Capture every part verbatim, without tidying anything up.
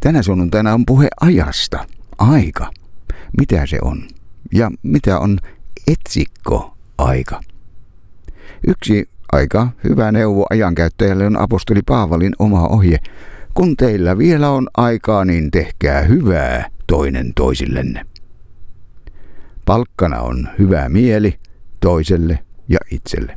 Tänä sunnuntaina on puhe ajasta. Aika. Mitä se on? Ja mitä on etsikkoaika? Yksi aika hyvä neuvo ajankäyttäjälle on apostoli Paavalin oma ohje. Kun teillä vielä on aikaa, niin tehkää hyvää toinen toisillenne. Palkkana on hyvä mieli toiselle ja itselle.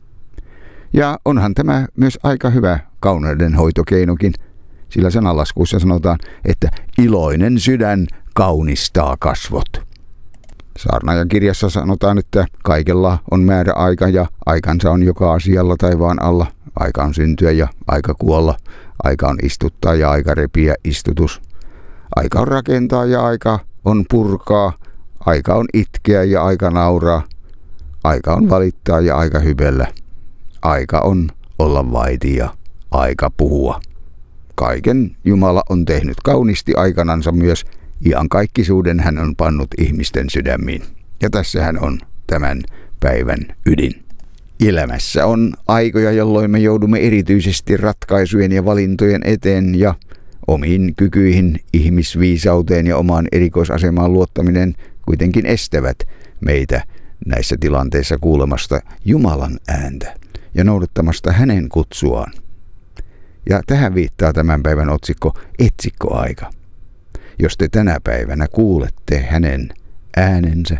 Ja onhan tämä myös aika hyvä kauneudenhoitokeinokin, sillä sananlaskuissa sanotaan, että iloinen sydän kaunistaa kasvot. Saarnaajan kirjassa sanotaan, että kaikella on määräaika ja aikansa on joka asialla taivaan alla. Aika on syntyä ja aika kuolla. Aika on istuttaa ja aika repiä istutus. Aika on rakentaa ja aika on purkaa. Aika on itkeä ja aika nauraa. Aika on valittaa ja aika hybellä. Aika on olla vaiti ja aika puhua. Kaiken Jumala on tehnyt kauniisti aikanansa myös. Iankaikkisuuden hän on pannut ihmisten sydämiin. Ja tässähän on tämän päivän ydin. Elämässä on aikoja, jolloin me joudumme erityisesti ratkaisujen ja valintojen eteen ja omiin kykyihin, ihmisviisauteen ja omaan erikoisasemaan luottaminen kuitenkin estävät meitä näissä tilanteissa kuulemasta Jumalan ääntä ja noudattamasta hänen kutsuaan. Ja tähän viittaa tämän päivän otsikko etsikkoaika. Jos te tänä päivänä kuulette hänen äänensä,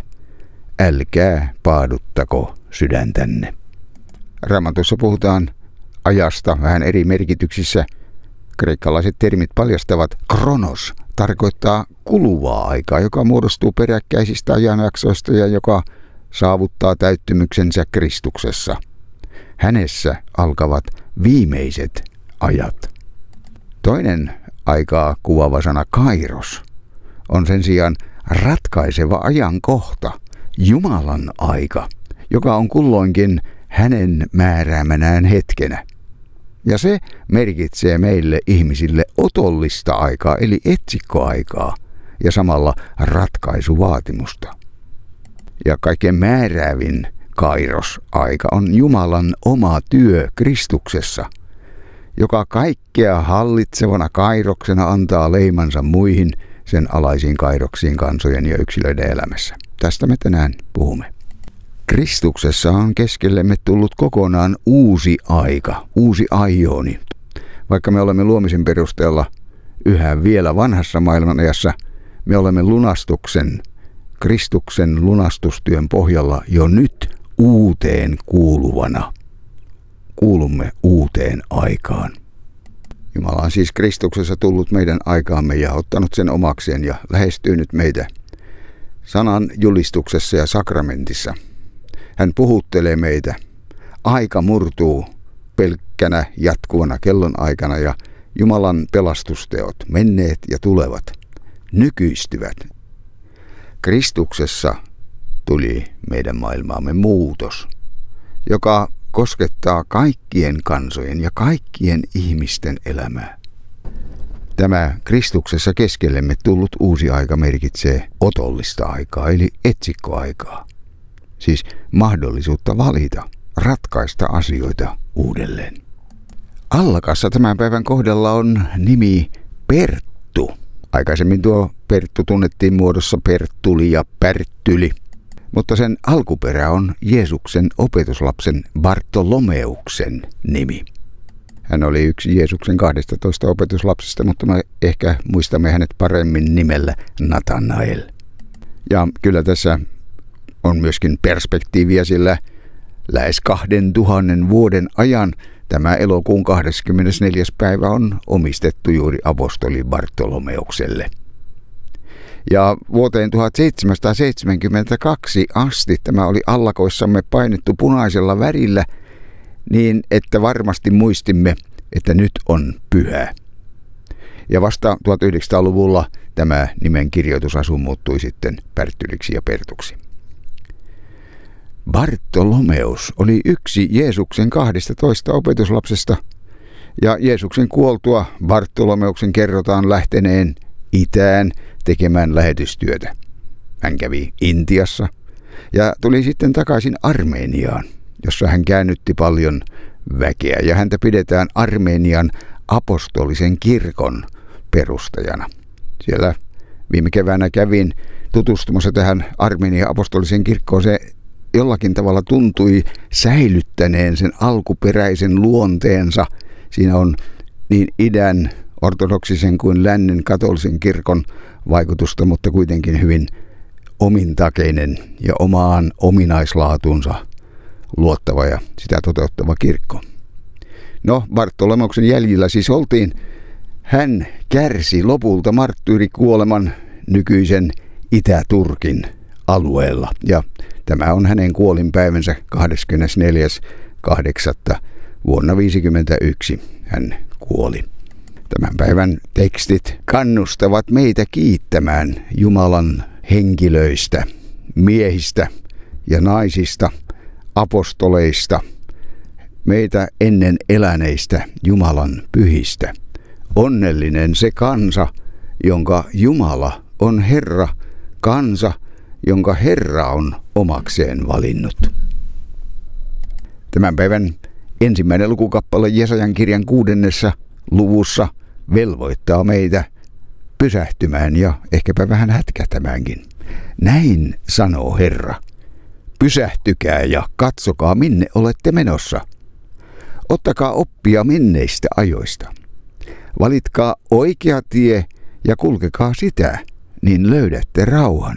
älkää paaduttako sydäntänne. Raamatussa puhutaan ajasta vähän eri merkityksissä. Kreikkalaiset termit paljastavat. Kronos tarkoittaa kuluvaa aikaa, joka muodostuu peräkkäisistä ajanjaksoista ja joka saavuttaa täyttymyksensä Kristuksessa. Hänessä alkavat viimeiset ajat. Toinen aikaa kuvaava sana kairos on sen sijaan ratkaiseva ajankohta, Jumalan aika, joka on kulloinkin hänen määräämänään hetkenä. Ja se merkitsee meille ihmisille otollista aikaa, eli etsikkoaikaa, ja samalla ratkaisuvaatimusta. Ja kaikkein määräävin kairos-aika on Jumalan oma työ Kristuksessa, joka kaikkea hallitsevana kairoksena antaa leimansa muihin sen alaisiin kairoksiin kansojen ja yksilöiden elämässä. Tästä me tänään puhumme. Kristuksessa on keskellemme tullut kokonaan uusi aika, uusi aioni. Vaikka me olemme luomisen perusteella yhä vielä vanhassa maailmanajassa, me olemme lunastuksen, Kristuksen lunastustyön pohjalla jo nyt uuteen kuuluvana. Kuulumme uuteen aikaan. Jumala on siis Kristuksessa tullut meidän aikaamme ja ottanut sen omakseen ja lähestynyt meitä sanan julistuksessa ja sakramentissa. Hän puhuttelee meitä. Aika murtuu pelkkänä jatkuvana kellonaikana ja Jumalan pelastusteot, menneet ja tulevat, nykyistyvät. Kristuksessa tuli meidän maailmaamme muutos, joka koskettaa kaikkien kansojen ja kaikkien ihmisten elämää. Tämä Kristuksessa keskellemme tullut uusi aika merkitsee otollista aikaa, eli etsikkoaikaa. Siis mahdollisuutta valita, ratkaista asioita uudelleen. Allakassa tämän päivän kohdalla on nimi Perttu. Aikaisemmin tuo Perttu tunnettiin muodossa Perttuli ja Pärttyli. Mutta sen alkuperä on Jeesuksen opetuslapsen Bartolomeuksen nimi. Hän oli yksi Jeesuksen kahdestatoista opetuslapsista, mutta me ehkä muistamme hänet paremmin nimellä Natanael. Ja kyllä tässä on myöskin perspektiiviä, sillä lähes kahden tuhannen vuoden ajan tämä elokuun kahdeskymmenesneljäs päivä on omistettu juuri apostoli Bartolomeukselle. Ja vuoteen tuhatseitsemänsataaseitsemänkymmentäkaksi asti tämä oli allakoissamme painettu punaisella värillä niin, että varmasti muistimme, että nyt on pyhä. Ja vasta tuhatyhdeksänsataaluvulla tämä nimen kirjoitusasu muuttui sitten Pärttyliksi ja Pertuksi. Bartolomeus oli yksi Jeesuksen kahdestatoista opetuslapsesta, ja Jeesuksen kuoltua Bartolomeuksen kerrotaan lähteneen itään tekemään lähetystyötä. Hän kävi Intiassa ja tuli sitten takaisin Armeniaan, jossa hän käännytti paljon väkeä, ja häntä pidetään Armenian apostolisen kirkon perustajana. Siellä viime keväänä kävin tutustumassa tähän Armenian apostoliseen kirkkoon. Se jollakin tavalla tuntui säilyttäneen sen alkuperäisen luonteensa. Siinä on niin idän ortodoksisen kuin lännen katolisen kirkon vaikutusta, mutta kuitenkin hyvin omintakeinen ja omaan ominaislaatunsa luottava ja sitä toteuttava kirkko. No, Bartolomoksen jäljillä siis oltiin. Hän kärsi lopulta marttyyrikuoleman nykyisen Itä-Turkin alueella. Ja tämä on hänen kuolinpäivänsä kahdeskymmenesneljäs kahdeksatta vuonna viisikymmentäyksi hän kuoli. Tämän päivän tekstit kannustavat meitä kiittämään Jumalan henkilöistä, miehistä ja naisista, apostoleista, meitä ennen eläneistä Jumalan pyhistä. Onnellinen se kansa, jonka Jumala on Herra, kansa, jonka Herra on omakseen valinnut. Tämän päivän ensimmäinen lukukappale Jesajan kirjan kuudennessa luvussa velvoittaa meitä pysähtymään ja ehkäpä vähän hätkähtämäänkin. Näin sanoo Herra. Pysähtykää ja katsokaa, minne olette menossa. Ottakaa oppia menneistä ajoista. Valitkaa oikea tie ja kulkekaa sitä, niin löydätte rauhan.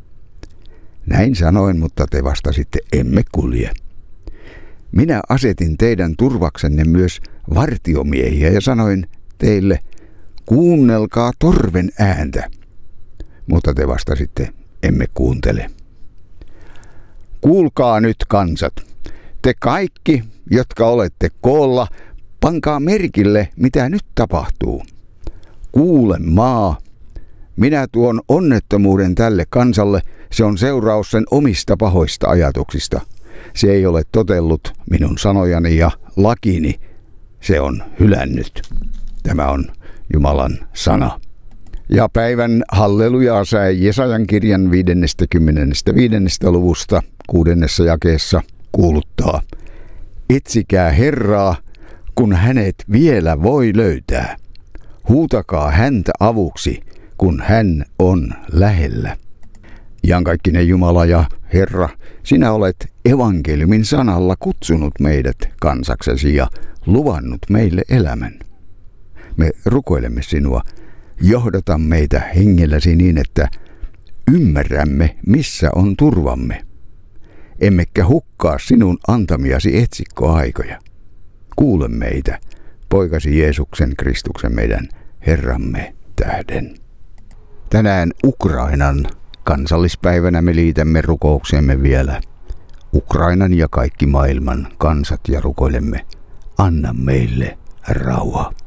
Näin sanoin, mutta te vastasitte, emme kulje. Minä asetin teidän turvaksenne myös vartiomiehiä ja sanoin teille, kuunnelkaa torven ääntä. Mutta te vastasitte, emme kuuntele. Kuulkaa nyt kansat, te kaikki, jotka olette koolla, pankaa merkille, mitä nyt tapahtuu. Kuule maa, minä tuon onnettomuuden tälle kansalle, se on seuraus sen omista pahoista ajatuksista. Se ei ole totellut minun sanojani ja lakini, se on hylännyt. Tämä on Jumalan sana. Ja päivän hallelujaa säe Jesajan kirjan viidennestäkymmenennestäviidennestä luvusta kuudennessa jakeessa kuuluttaa. Etsikää Herraa, kun hänet vielä voi löytää. Huutakaa häntä avuksi, kun hän on lähellä. Iankaikkinen Jumala ja Herra, sinä olet evankeliumin sanalla kutsunut meidät kansaksesi ja luvannut meille elämän. Me rukoilemme sinua, johdata meitä hengelläsi niin, että ymmärrämme, missä on turvamme. Emmekä hukkaa sinun antamiasi etsikkoaikoja. Kuule meitä, poikasi Jeesuksen Kristuksen meidän Herramme tähden. Tänään Ukrainan kansallispäivänä me liitämme rukouksemme vielä Ukrainan ja kaikki maailman kansat ja rukoilemme, anna meille rauha.